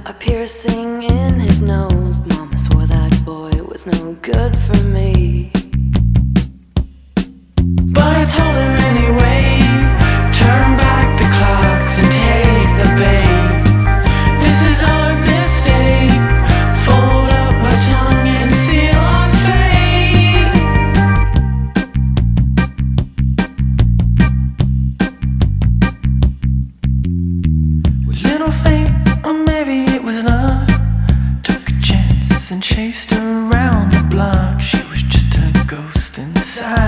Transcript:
A piercing in his nose. Mama swore that boy was no good for me. But I told him anyway, turn back the clocks and take the bait. This is our mistake. Fold up my tongue and seal our fate. With little faith, or maybe it was luck, took a chance and chased her around the block. She was just a ghost inside